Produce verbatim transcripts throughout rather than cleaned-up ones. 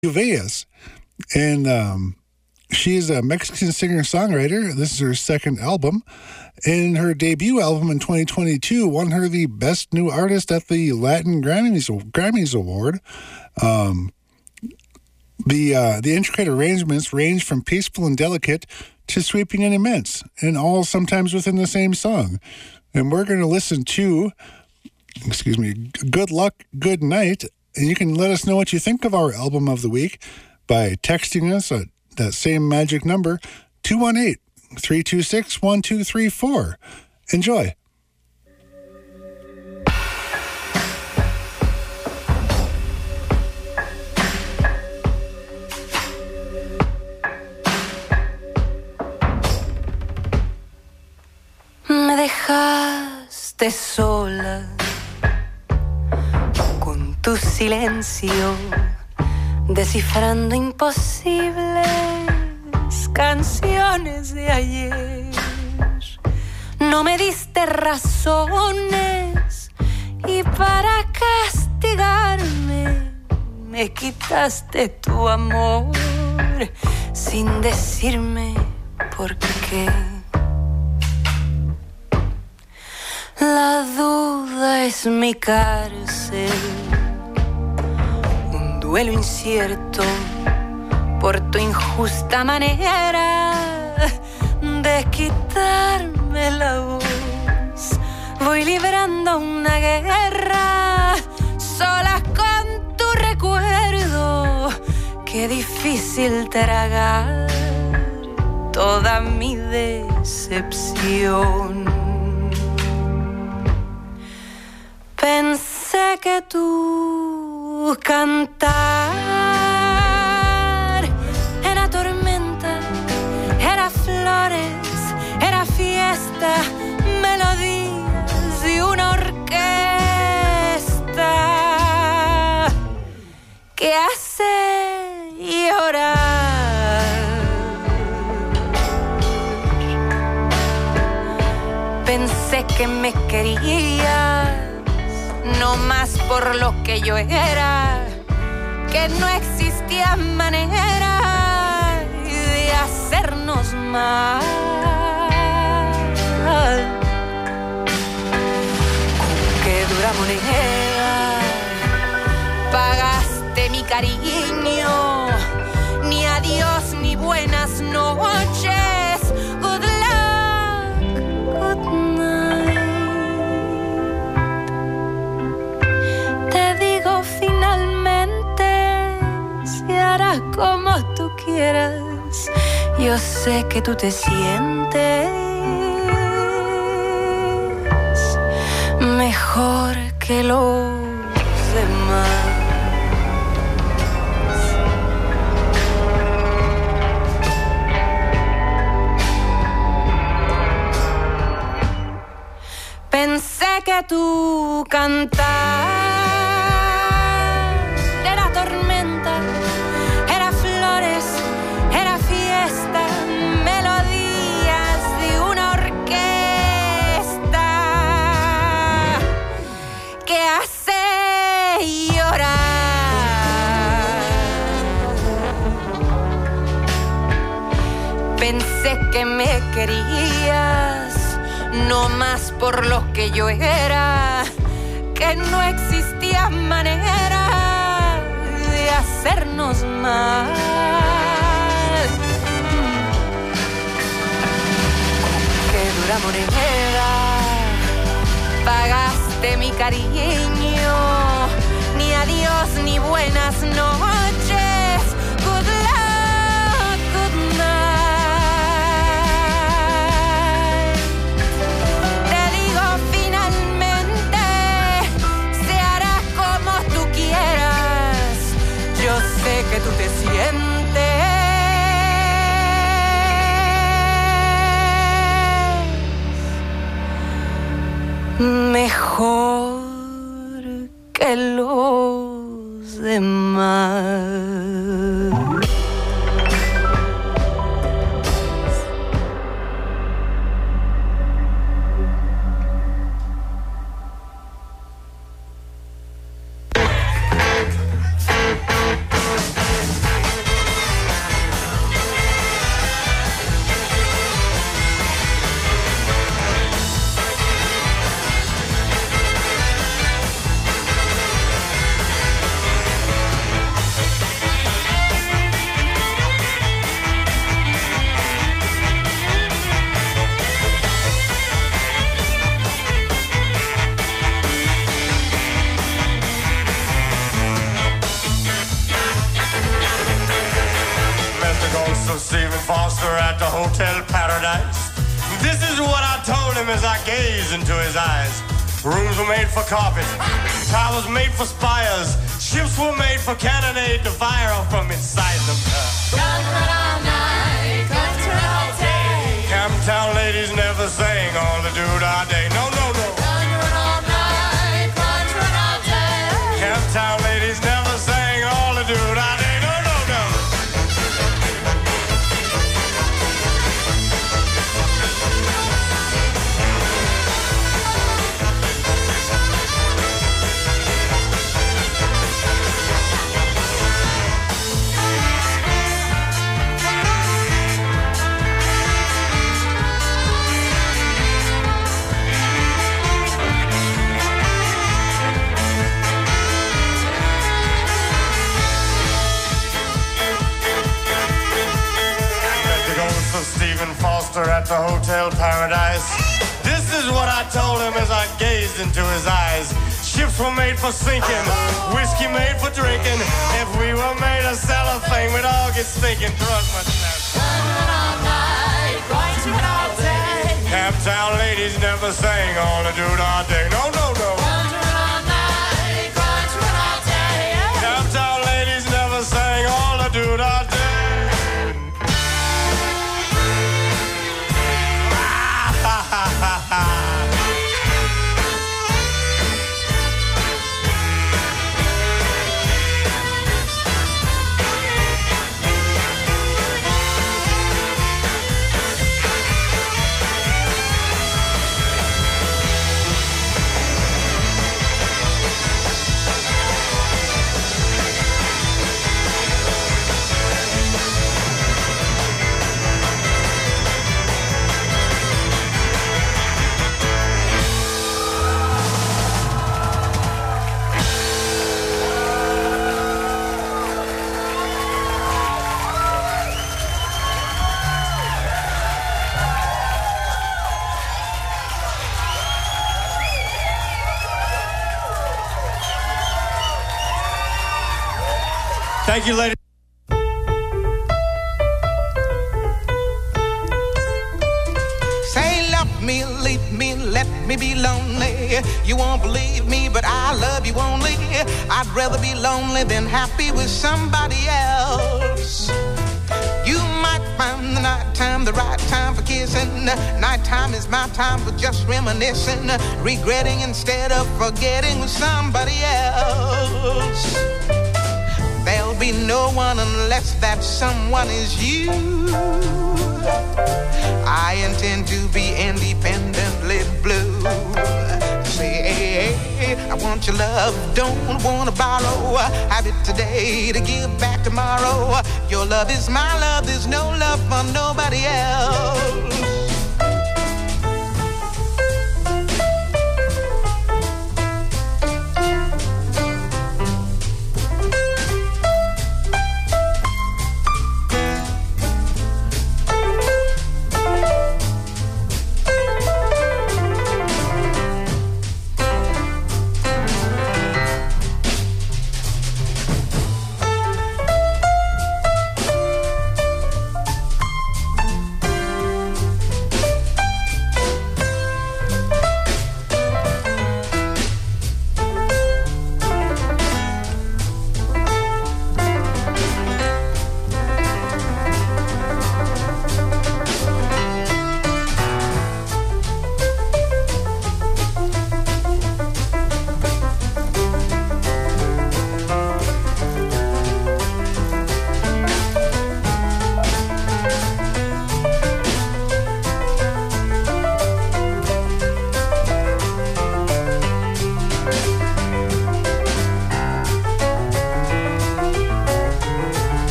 Uvas. And um, she's a Mexican singer-songwriter. This is her second album. And her debut album in twenty twenty-two won her the Best New Artist at the Latin Grammys, Grammys Award. Um, the uh, the intricate arrangements range from peaceful and delicate to sweeping and immense, and all sometimes within the same song. And we're going to listen to, excuse me, Good Luck, Good Night. And you can let us know what you think of our album of the week by texting us at that same magic number, two one eight, three two six, one two three four. Enjoy. Me dejaste sola con tu silencio, descifrando imposibles canciones de ayer. No me diste razones y para castigarme me quitaste tu amor sin decirme por qué. La duda es mi cárcel, un duelo incierto por tu injusta manera de quitarme la voz. Voy librando una guerra sola con tu recuerdo. Qué difícil tragar toda mi decepción. Pensé que tú cantar era tormenta, era flores, era fiesta, melodías de una orquesta que hace llorar. Pensé que me querías no más por lo que yo era, que no existía manera de hacernos mal. Con qué dura moneda pagaste mi cariño, ni adiós ni buenas noches. Good luck, good night. Te digo finalmente, se hará como tú quieras. Yo sé que tú te sientes mejor que los demás. Pensé que tú cantabas que me querías, no más por lo que yo era, que no existía manera de hacernos mal. Con qué dura moneda pagaste mi cariño, ni adiós ni buenas noches. Good luck, good night. Sé que tú te sientes mejor que los demás. ghost of Stephen Foster at the Hotel Paradise. This is what I told him as I gazed into his eyes. Rooms were made for carpet, towers made for spires, ships were made for cannonade to fire off from inside them. Country all night, country all day. Camptown ladies never sang all the doo-dah day. No, no, no. Country all night, country all day. Camptown ladies never sang all the doo-dah day. No, no, no. Stephen Foster at the Hotel Paradise. This is what I told him as I gazed into his eyes. Ships were made for sinking, whiskey made for drinking. If we were made of cellophane, we'd all get stinking. Trust much now. Country all night, country all day. Camptown ladies never sang all the doo-dah day. No, no, no. Country all night, country all day. Camptown ladies never sang all the doo-dah day. Thank you, ladies. Say, love me, leave me, let me be lonely. You won't believe me, but I love you only. I'd rather be lonely than happy with somebody else. You might find the nighttime the right time for kissing. Nighttime is my time for just reminiscing, regretting instead of forgetting with somebody else. There'll be no one unless that someone is you. I intend to be independently blue. Say, I want your love, don't want to borrow. Have it today to give back tomorrow. Your love is my love, there's no love for nobody else.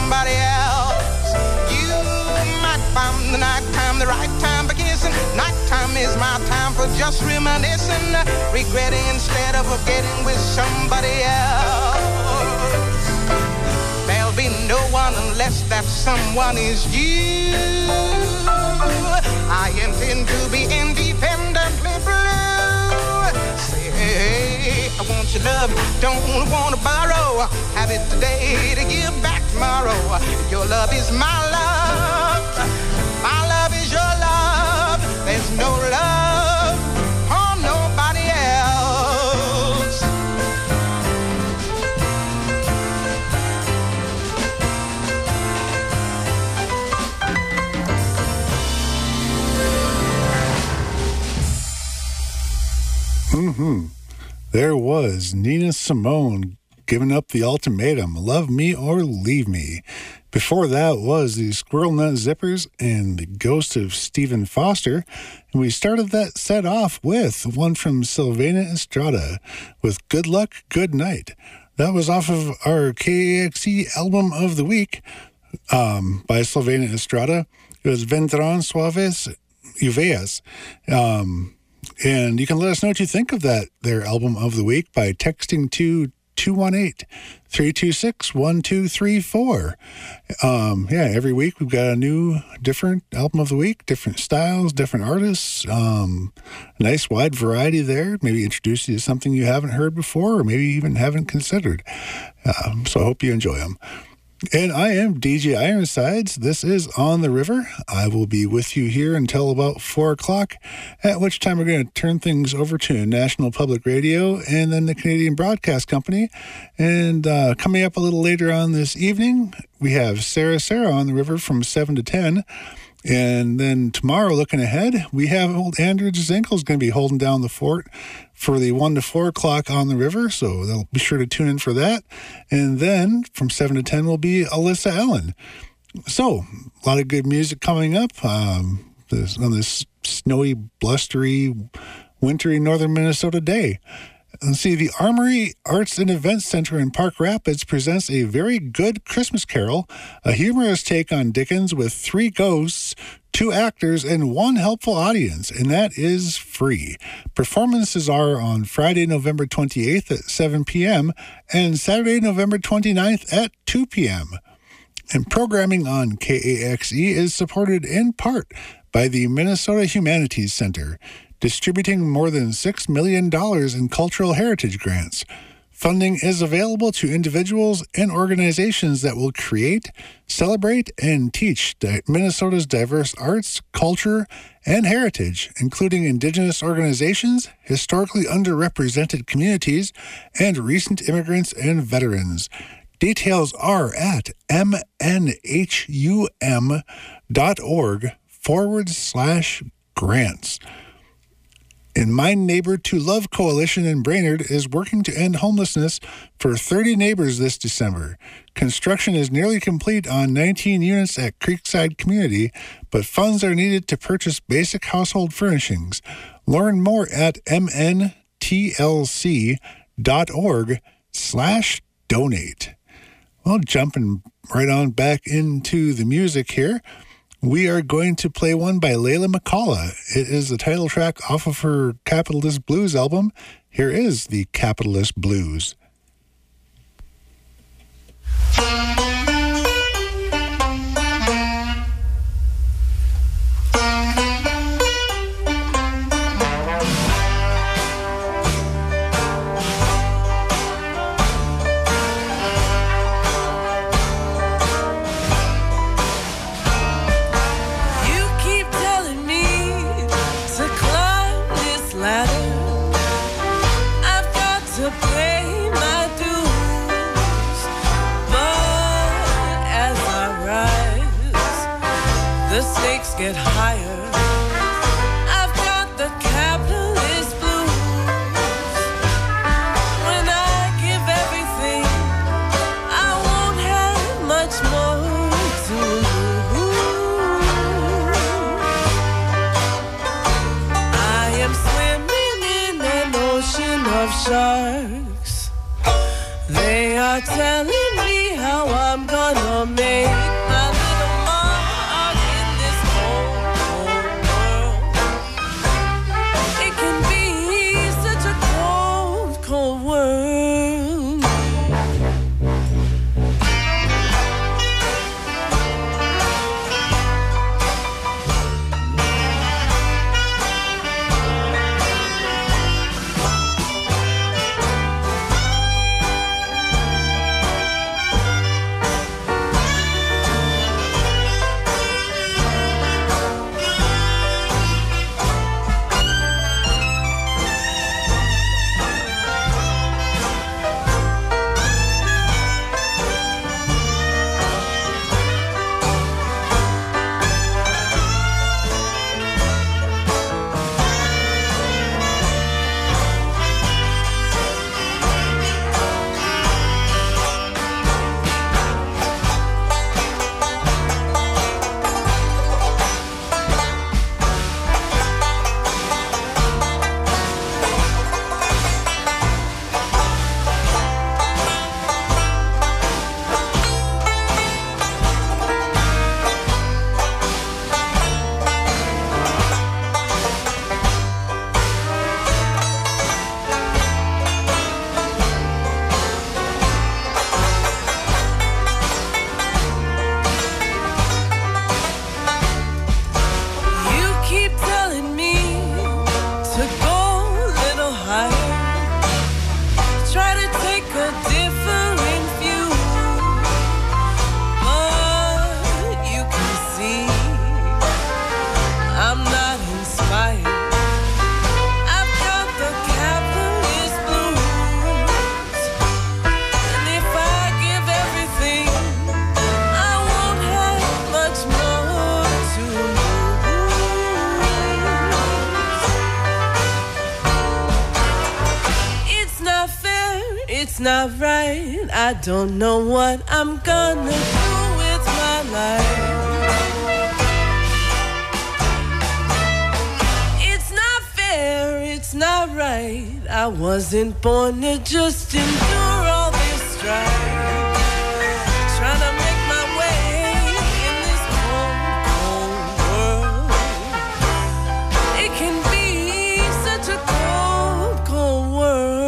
somebody else. You might find the nighttime the right time for kissing. Nighttime is my time for just reminiscing, regretting instead of forgetting with somebody else. There'll be no one unless that someone is you. I intend to be independently blue. Say, hey, I want your love, don't want to borrow. Have it today to give back tomorrow. Your love is my love, my love is your love. There's no love for nobody else. Mm-hmm. There was Nina Simone giving up the ultimatum, love me or leave me. Before that was the Squirrel Nut Zippers and the Ghost of Stephen Foster. And we started that set off with one from Sylvana Estrada with Good Luck, Good Night. That was off of our K A X E album of the week um, by Sylvana Estrada. It was Vendrán Suaves Lluvias. Um, and you can let us know what you think of that, their album of the week, by texting to two one eight, three two six, one two three four. Um, yeah, every week we've got a new, different album of the week, different styles, different artists, um, a nice wide variety there. Maybe introduce you to something you haven't heard before or maybe even haven't considered. Um, so I hope you enjoy them. And I am D J Ironsides. This is On the River. I will be with you here until about four o'clock, at which time we're going to turn things over to National Public Radio and then the Canadian Broadcast Company. And uh, coming up a little later on this evening, we have Sarah Sarah on the River from seven to ten. And then tomorrow, looking ahead, we have old Andrew Zinkel is going to be holding down the fort for the one to four o'clock On the River, so they'll be sure to tune in for that. And then from seven to ten will be Alyssa Allen. So a lot of good music coming up um, this, on this snowy, blustery, wintry northern Minnesota day. Let's see, the Armory Arts and Events Center in Park Rapids presents a very good Christmas carol, a humorous take on Dickens with three ghosts, two actors, and one helpful audience, and that is free. Performances are on Friday, November twenty-eighth at seven p.m. and Saturday, November twenty-ninth at two p.m. And programming on K A X E is supported in part by the Minnesota Humanities Center, distributing more than six million dollars in cultural heritage grants. Funding is available to individuals and organizations that will create, celebrate, and teach Minnesota's diverse arts, culture, and heritage, including Indigenous organizations, historically underrepresented communities, and recent immigrants and veterans. Details are at mnhum.org forward slash grants. And My Neighbor to Love Coalition in Brainerd is working to end homelessness for thirty neighbors this December. Construction is nearly complete on nineteen units at Creekside Community, but funds are needed to purchase basic household furnishings. Learn more at mntlc.org slash donate. Well, jumping right on back into the music here, we are going to play one by Layla McCullough. It is the title track off of her Capitalist Blues album. Here is the Capitalist Blues. Get higher. I've got the capitalist blues. When I give everything, I won't have much more to lose. I am swimming in an ocean of sharks. They are telling me how I'm gonna make my little mark in this cold, cold world. It can be such a cold, cold world. It's not right. I don't know what I'm gonna do with my life. It's not fair, it's not right. I wasn't born to just endure all this strife. Trying to make my way in this cold, cold world. It can be such a cold, cold world.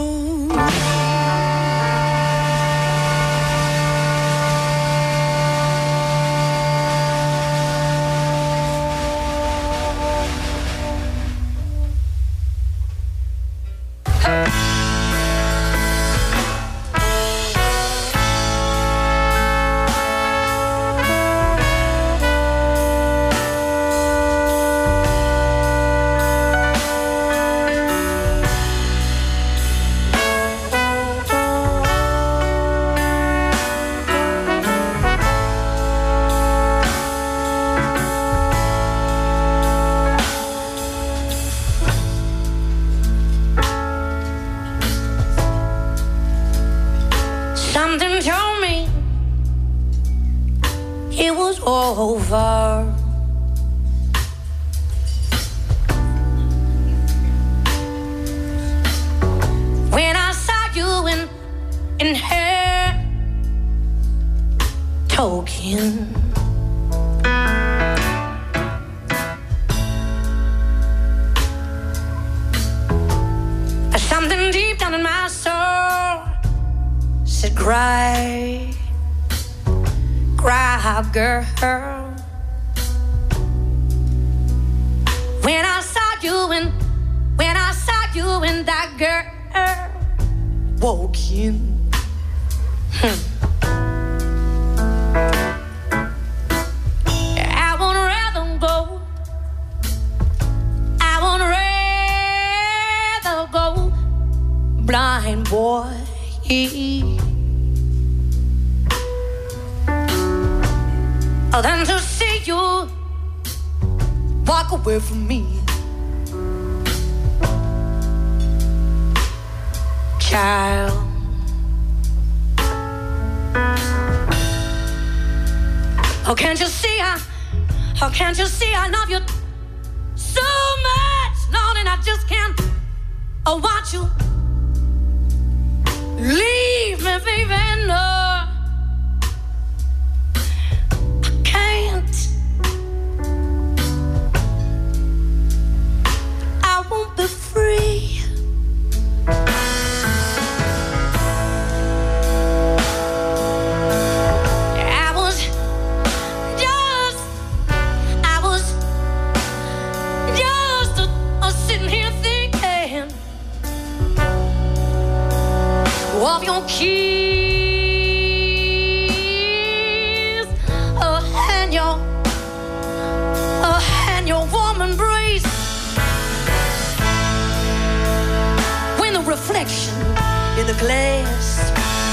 Over. When I saw you in in her token, something deep down in my soul said, "Cry, cry, girl." When I saw you and when I saw you and that girl walking, hmm. I won't rather go. I won't rather go blind, boy. Oh, than to see you walk away from me, child. Oh, can't you see I, oh, can't you see I love you so much, Lord, and I just can't oh, watch you leave me, baby, no. of your kiss, uh, and your, uh, and your warm embrace. When the reflection in the glass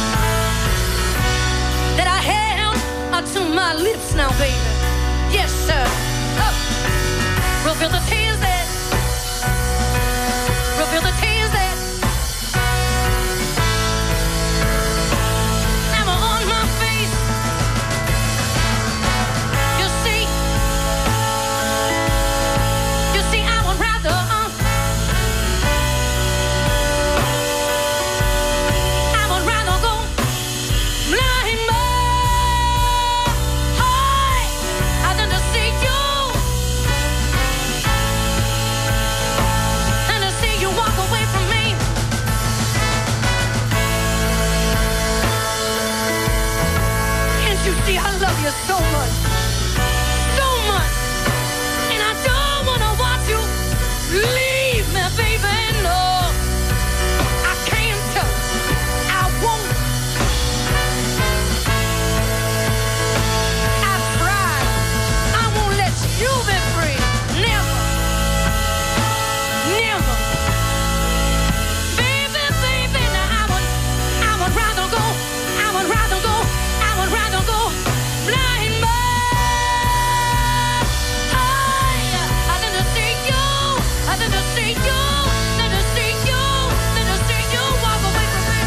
that I held up to my lips now, baby. Yes, sir. Oh. Reveal the tears that, reveal the tears that never on my face. You see, you see, I would rather. Uh, I love you so much, so much, and I don't want to watch you leave me, baby. No, I can't, I won't. I tried, I won't let you be free. Never, never, baby, baby. Now I would, I would rather go, I would rather go, I would rather go. Blind man, I, I didn't see you, I didn't see you, didn't see you, didn't see you walk away from me.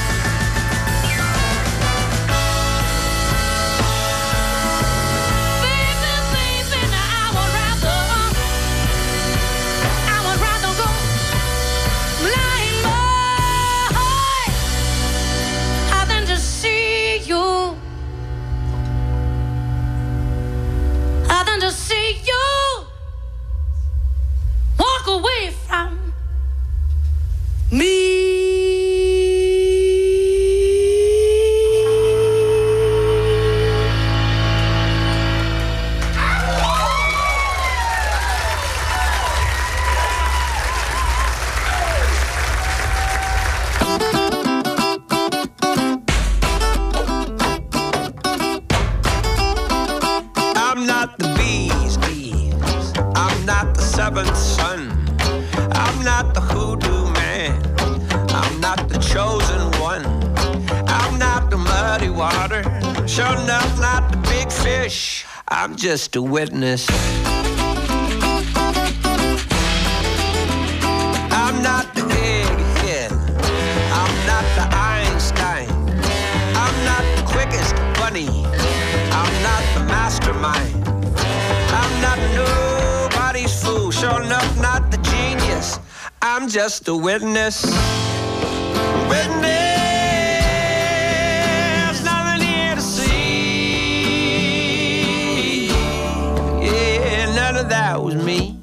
Baby, baby, now I would rather, I would rather go blind man, I didn't see you. Than to see you walk away from me. I'm not the bee's knees. I'm not the seventh son. I'm not the hoodoo man. I'm not the chosen one. I'm not the muddy water. Sure enough, not the big fish. I'm just a witness. I'm not the egghead. I'm not the Einstein. I'm not the quickest bunny. I'm not the mastermind. I'm not nobody's fool. Sure enough, not the genius. I'm just a witness. Witness, nothing here to see. Yeah, none of that was me.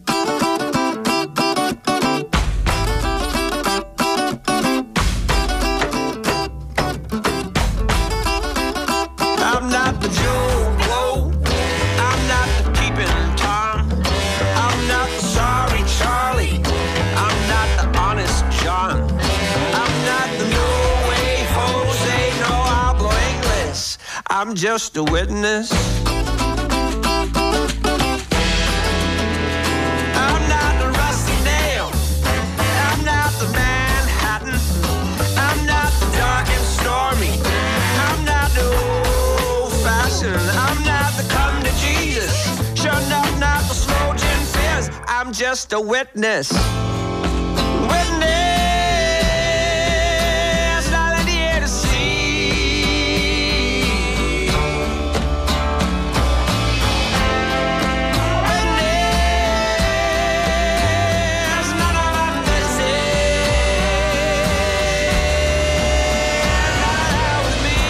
I'm not the Joe Blow. I'm not the peeping Tom. I'm not the sorry Charlie. I'm not the honest John. I'm not the no way Jose, no hablo English. I'm just a witness. I'm not the rusty nail. I'm not the Manhattan. I'm not the dark and stormy. I'm not the I'm not the come to Jesus. Sure enough, not the slow gin fizz. I'm just a witness. Witness, nothing here to see. Witness, none of them that was me.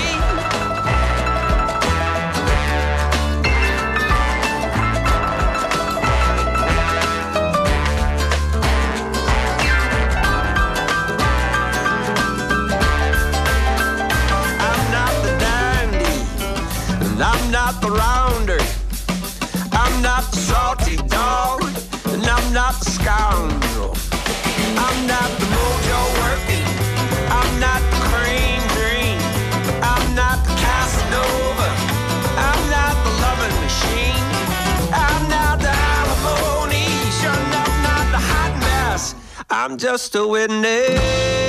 I'm just a witness.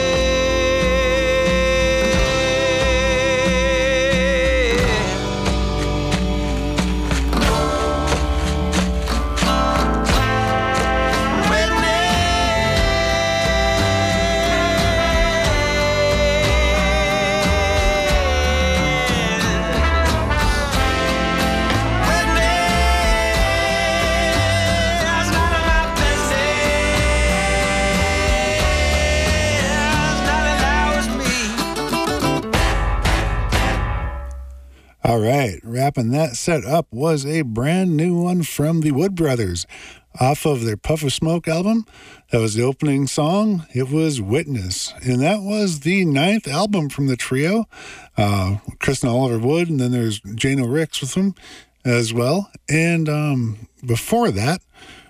All right, wrapping that set up was a brand new one from the Wood Brothers off of their Puff of Smoke album. That was the opening song. It was Witness, and that was the ninth album from the trio. Uh, Chris and Oliver Wood, and then there's Jano Ricks with them as well. And um, before that,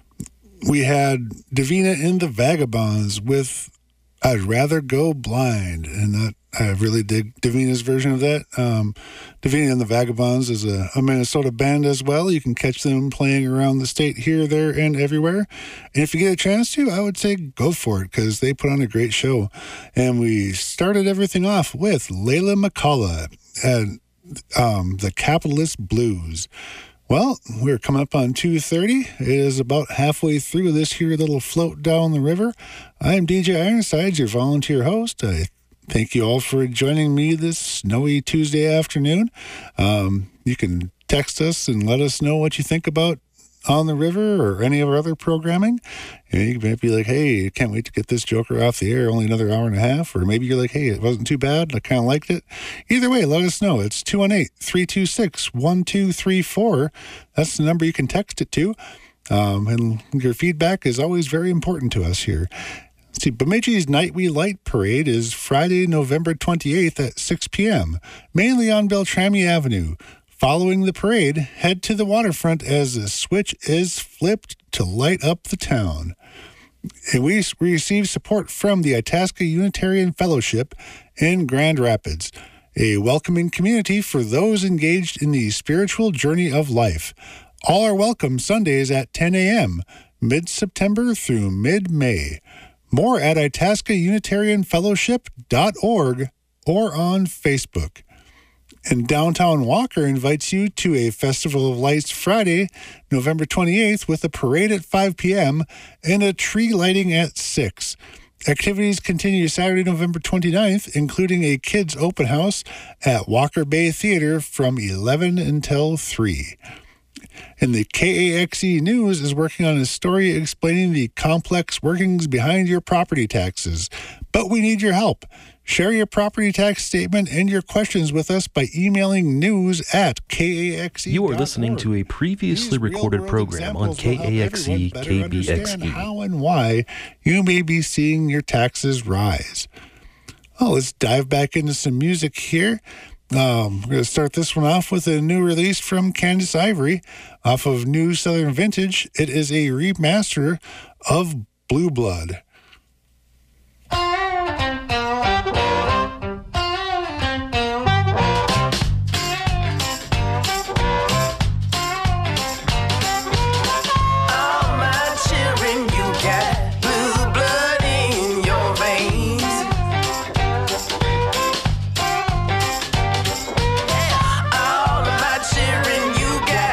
we had Davina and the Vagabonds with I'd Rather Go Blind, and that I really dig Davina's version of that. Um, Davina and the Vagabonds is a, a Minnesota band as well. You can catch them playing around the state here, there, and everywhere. And if you get a chance to, I would say go for it because they put on a great show. And we started everything off with Layla McCullough and um, the Capitalist Blues. Well, we're coming up on two thirty. It is about halfway through this here little float down the river. I'm D J Ironsides, your volunteer host. I thank you all for joining me this snowy Tuesday afternoon. Um, you can text us and let us know what you think about On the River or any of our other programming. And you might be like, hey, I can't wait to get this joker off the air, only another hour and a half. Or maybe you're like, hey, it wasn't too bad, I kind of liked it. Either way, let us know. It's two one eight, three two six, one two three four. That's the number you can text it to. Um, and your feedback is always very important to us here. See, Bemidji's Night We Light Parade is Friday, November twenty-eighth at six p.m., mainly on Beltrami Avenue. Following the parade, head to the waterfront as the switch is flipped to light up the town. And we receive support from the Itasca Unitarian Fellowship in Grand Rapids, a welcoming community for those engaged in the spiritual journey of life. All are welcome Sundays at ten a.m., mid-September through mid-May. More at itasca unitarian fellowship dot org or on Facebook. And Downtown Walker invites you to a Festival of Lights Friday, November twenty-eighth, with a parade at five p.m. and a tree lighting at six. Activities continue Saturday, November twenty-ninth, including a kids' open house at Walker Bay Theater from eleven until three. And the K A X E News is working on a story explaining the complex workings behind your property taxes. But we need your help. Share your property tax statement and your questions with us by emailing news at K A X E. You are listening to a previously These recorded program on K A X E K B X E. How and why you may be seeing your taxes rise. Oh, let's dive back into some music here. Um, we're going to start this one off with a new release from Candace Ivory off of New Southern Vintage. It is a remaster of Blue Blood.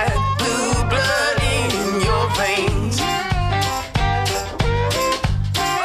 Veins.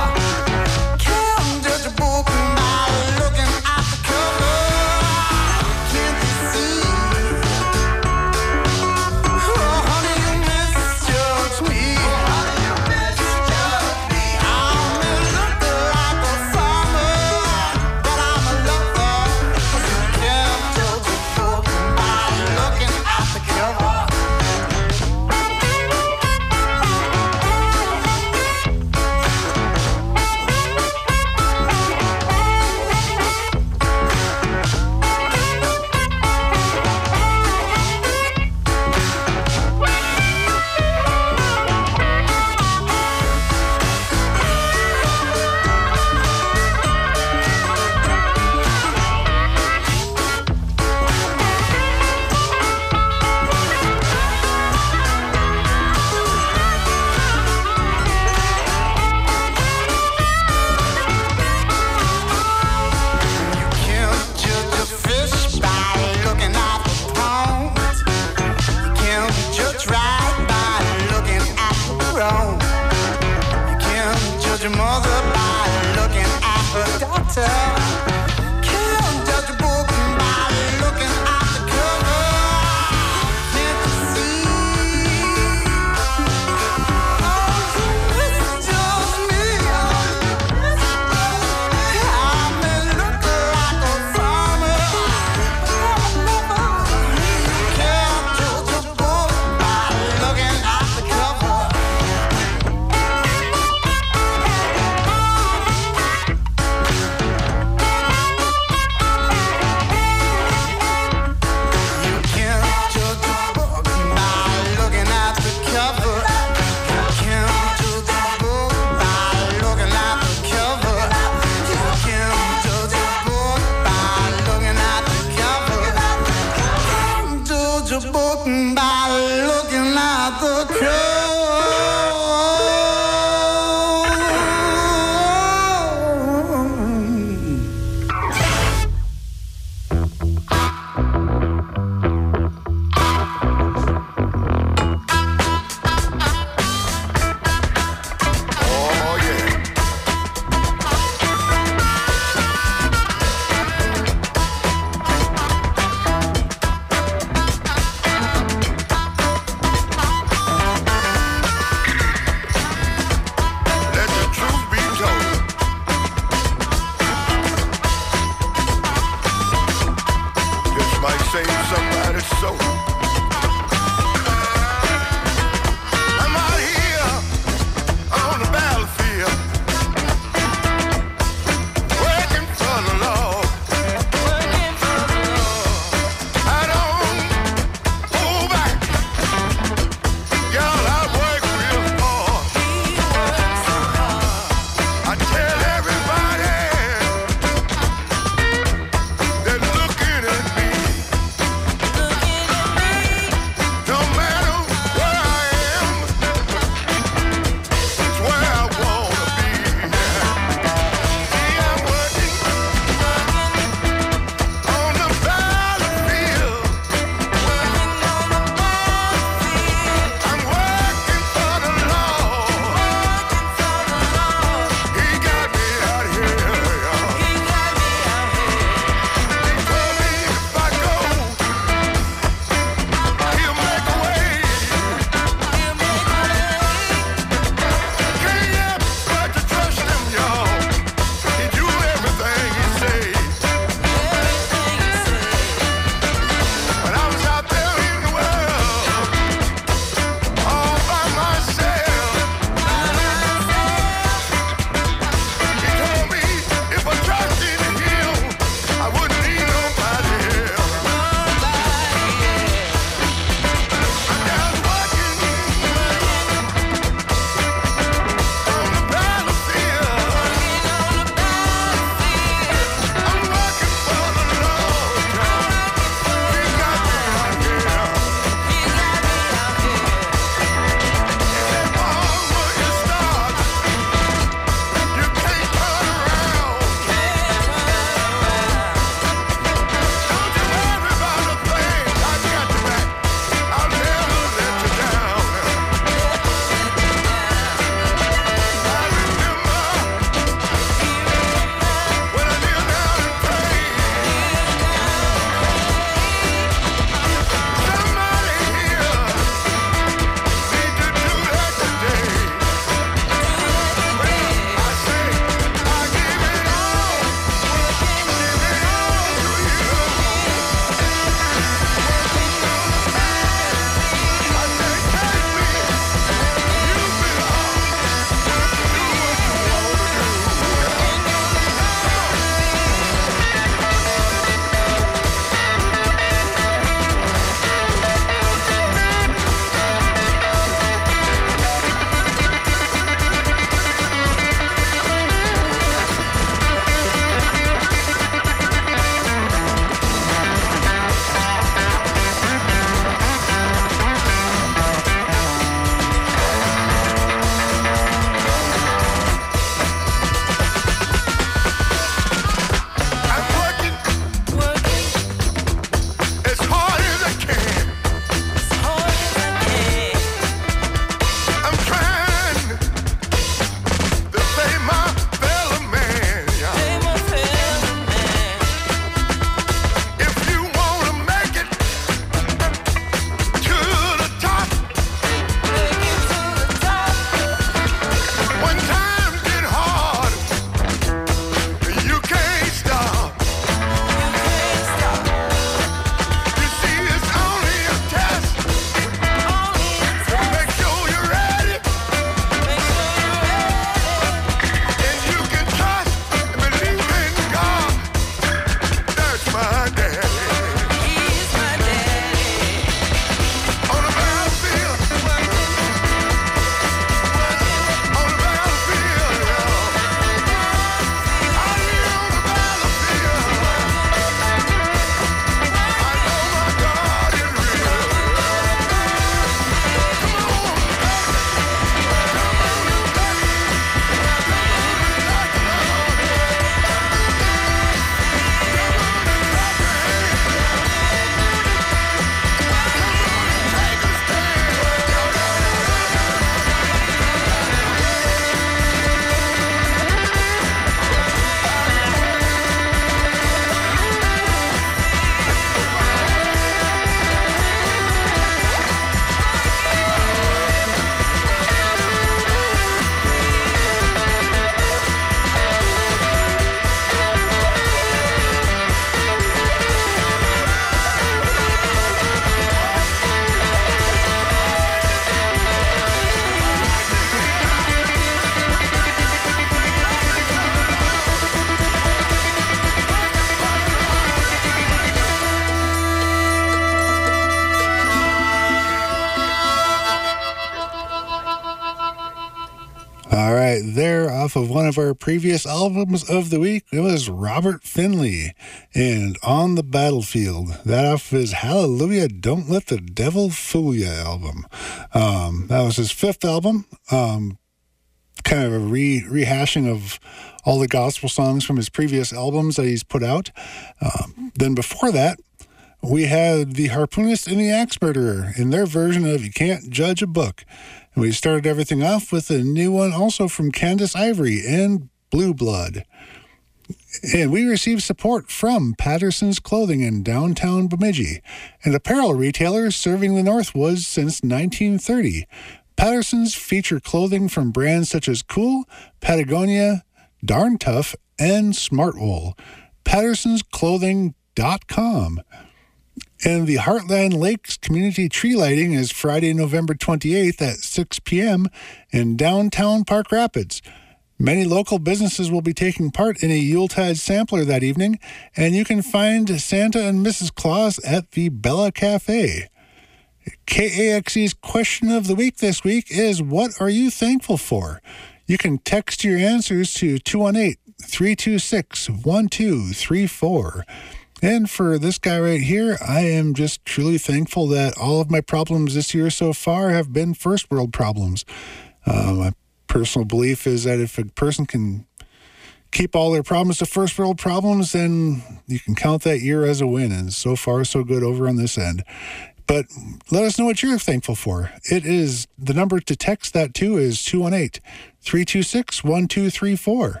off of one of our previous albums of the week. It was Robert Finley and On the Battlefield. That off his Hallelujah, Don't Let the Devil Fool Ya album. Um, that was his fifth album. Um, kind of a re- rehashing of all the gospel songs from his previous albums that he's put out. Um, then before that, we had the Harpoonist and the Axe Murderer in their version of You Can't Judge a Book. And we started everything off with a new one also from Candace Ivory and Blue Blood. And we received support from Patterson's Clothing in downtown Bemidji, an apparel retailer serving the Northwoods since nineteen thirty. Patterson's feature clothing from brands such as Cool, Patagonia, Darn Tough, and Smartwool. Pattersons Clothing dot com. And the Heartland Lakes Community Tree Lighting is Friday, November twenty-eighth at six p.m. in downtown Park Rapids. Many local businesses will be taking part in a Yuletide sampler that evening, and you can find Santa and Missus Claus at the Bella Cafe. K A X E's question of the week this week is, what are you thankful for? You can text your answers to two one eight, three two six, one two three four. And for this guy right here, I am just truly thankful that all of my problems this year so far have been first world problems. Uh, my personal belief is that if a person can keep all their problems to first world problems, then you can count that year as a win. And so far, so good over on this end. But let us know what you're thankful for. It is, the number to text that to is two one eight, three two six, one two three four.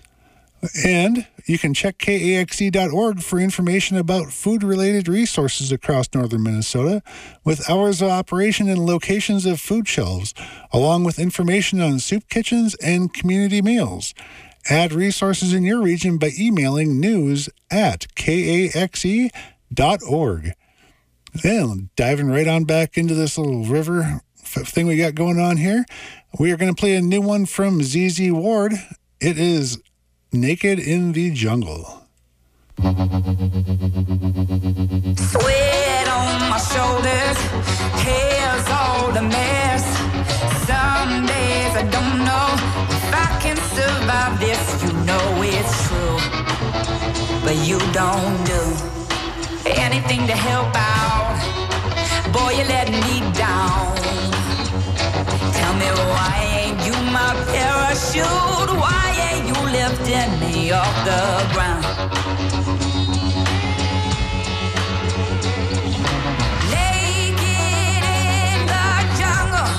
And you can check K A X E dot org for information about food-related resources across northern Minnesota, with hours of operation and locations of food shelves, along with information on soup kitchens and community meals. Add resources in your region by emailing news at K A X E dot org. And diving right on back into this little river thing we got going on here, we are going to play a new one from Z Z Ward. It is Naked in the Jungle. Sweat on my shoulders, hair's all a mess. Some days I don't know if I can survive this. You know it's true, but you don't do anything to help out. Boy, you let me down. Tell me, why ain't you my parachute? Why ain't you lifting me off the ground? Naked in the jungle,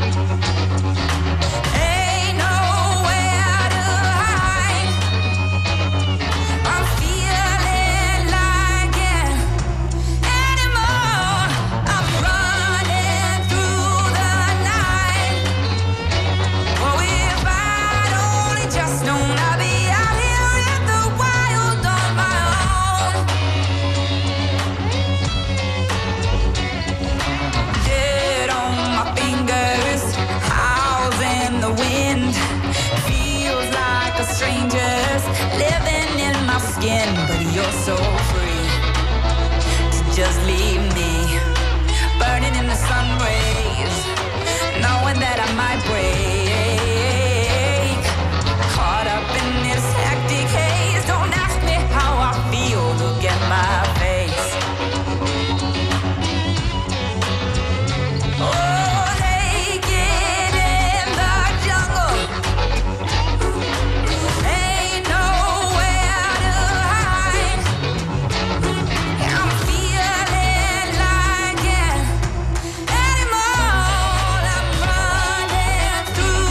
ain't nowhere to hide. I'm feeling like an animal. I'm running through the night. Oh, if I'd only just known I'd be out here in the wild on my own. Dead on my fingers, howls in the wind. Feels like a stranger's living in my skin, but you're so free to just leave me burning in the sun rays, knowing that I might break. Caught up in this hectic haze, don't ask me how I feel, look at my face. Oh, naked in the jungle, ain't nowhere to hide. I'm feeling like an animal. I'm running through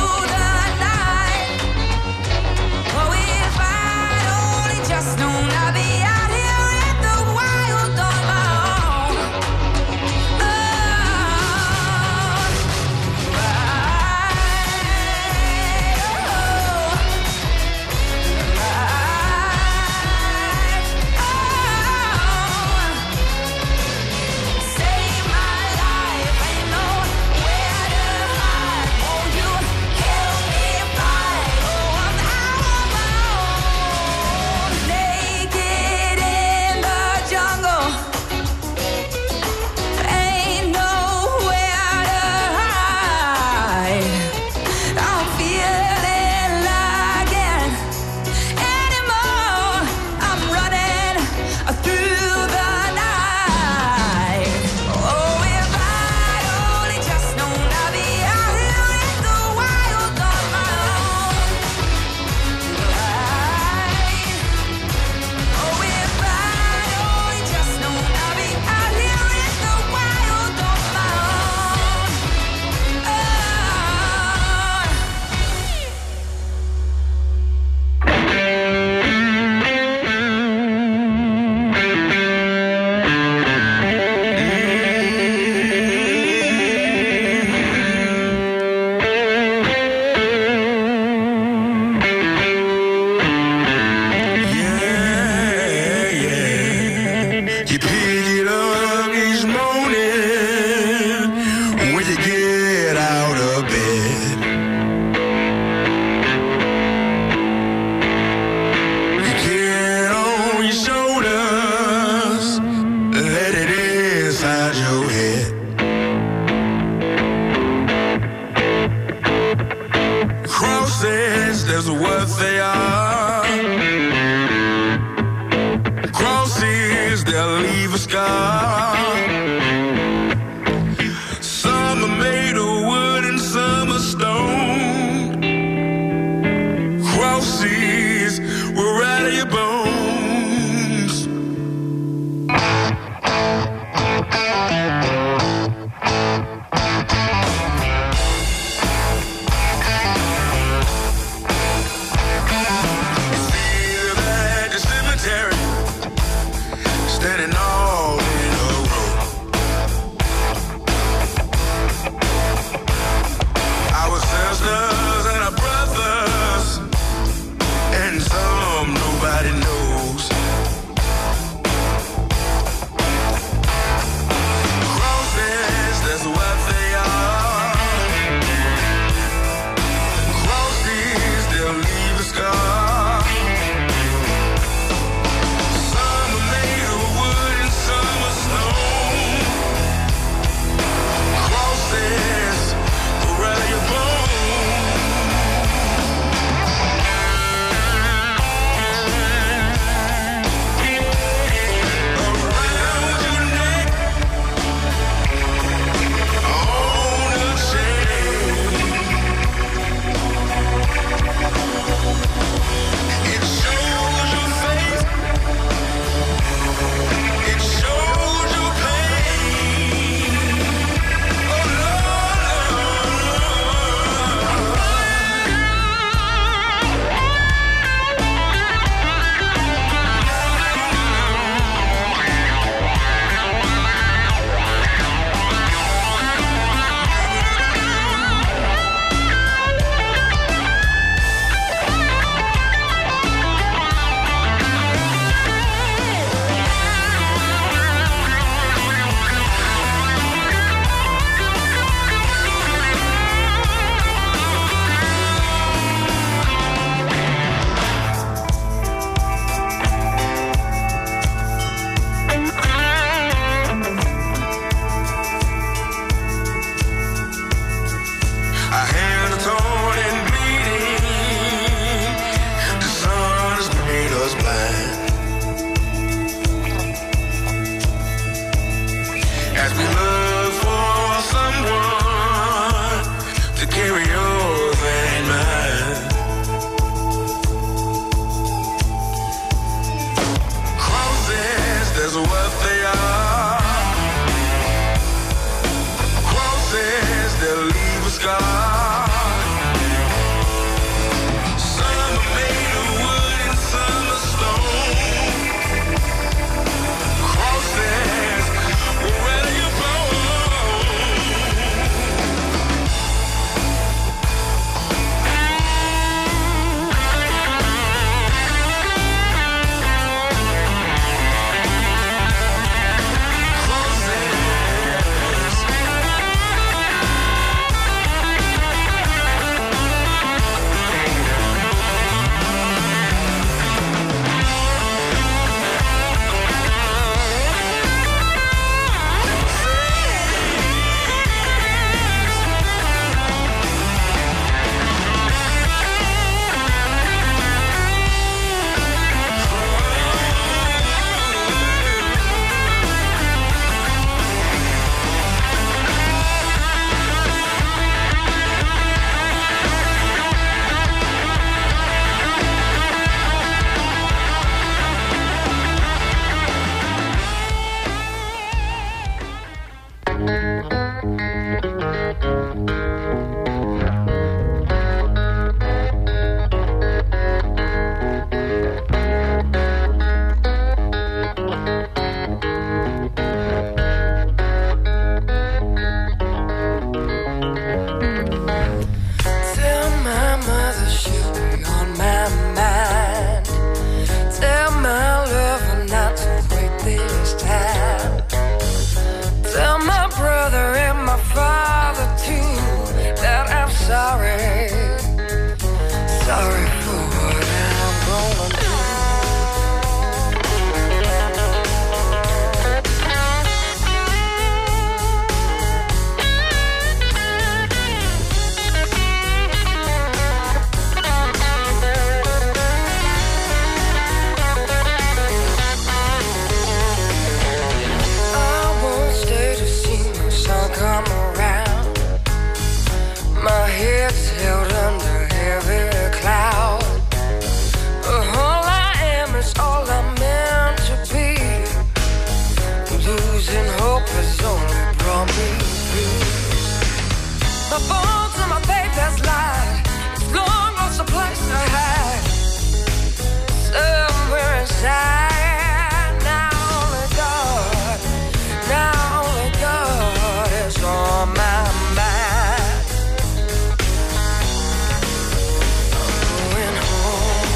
my bones and my baby's lie. It's long lost a place to hide. Somewhere inside, now only God, now only God is on my mind. I'm going home.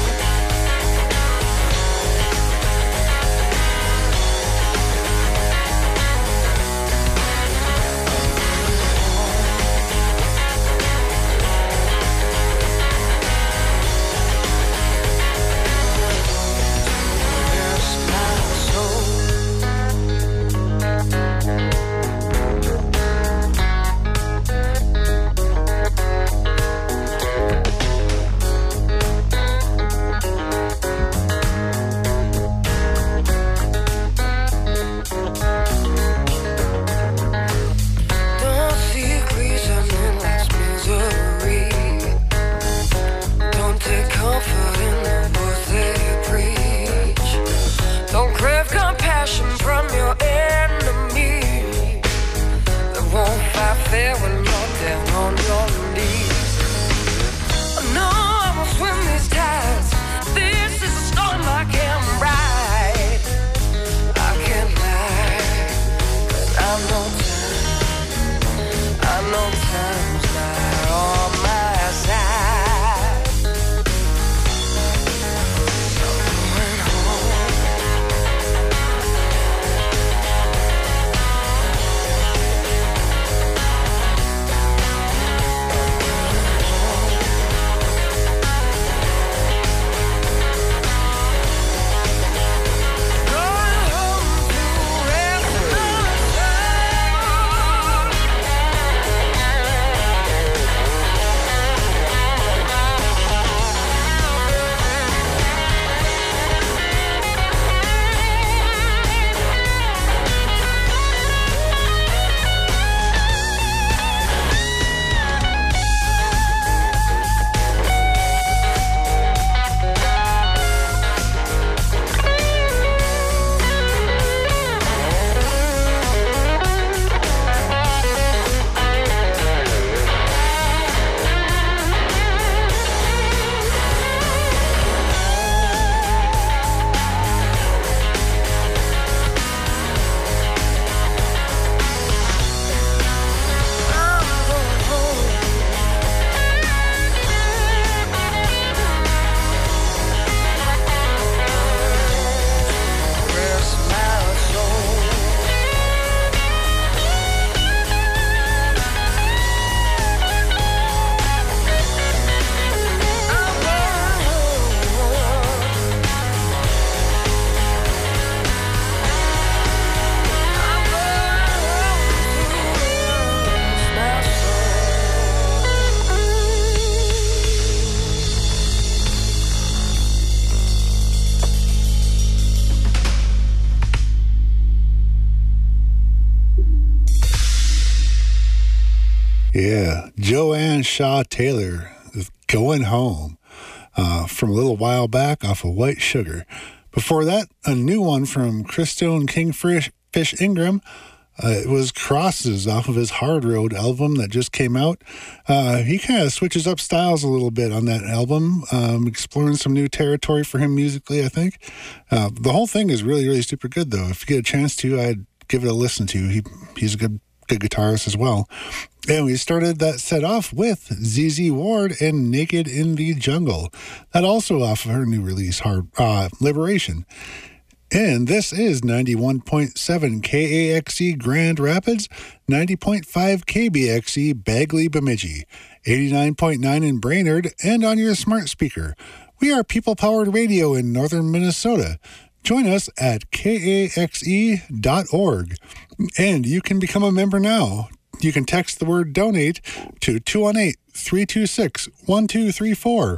Don't see reason in life's misery. Don't take comfort in the words they preach. Don't crave compassion from your enemy. They won't fight fair when you're down on your knees. No, I will swim these tides. This is a storm I can't ride. I can't lie, 'cause I know time. I know time's not on my side. Going home. Going home to rest my Yeah, Joanne Shaw Taylor with Going Home uh, from a little while back off of White Sugar. Before that, a new one from Christone Kingfish Fish Ingram. Uh, it was Crosses off of his Hard Road album that just came out. Uh, he kind of switches up styles a little bit on that album, um, exploring some new territory for him musically, I think. Uh, the whole thing is really, really super good, though. If you get a chance to, I'd give it a listen to. He He's a good, good guitarist as well. And we started that set off with Z Z Ward and Naked in the Jungle. That also off of her new release, Hard uh, Liberation. And this is ninety-one point seven K A X E Grand Rapids, ninety point five K B X E Bagley Bemidji, eighty-nine point nine in Brainerd, and on your smart speaker. We are people-powered radio in northern Minnesota. Join us at K A X E dot org. And you can become a member now. You can text the word donate to two one eight, three two six, one two three four.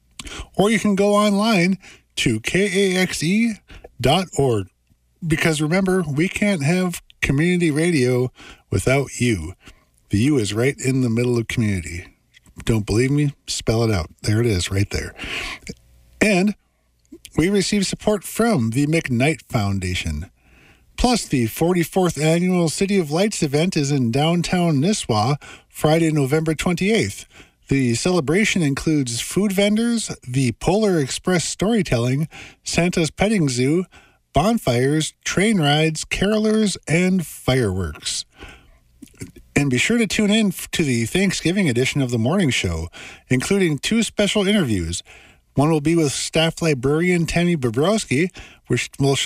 Or you can go online to K A X E dot org. Because remember, we can't have community radio without you. The U is right in the middle of community. Don't believe me? Spell it out. There it is, right there. And we receive support from the McKnight Foundation. Plus, the forty-fourth annual City of Lights event is in downtown Nisswa, Friday, November twenty-eighth. The celebration includes food vendors, the Polar Express storytelling, Santa's petting zoo, bonfires, train rides, carolers, and fireworks. And be sure to tune in to the Thanksgiving edition of the morning show, including two special interviews. One will be with staff librarian Tammy Bobrowski, which will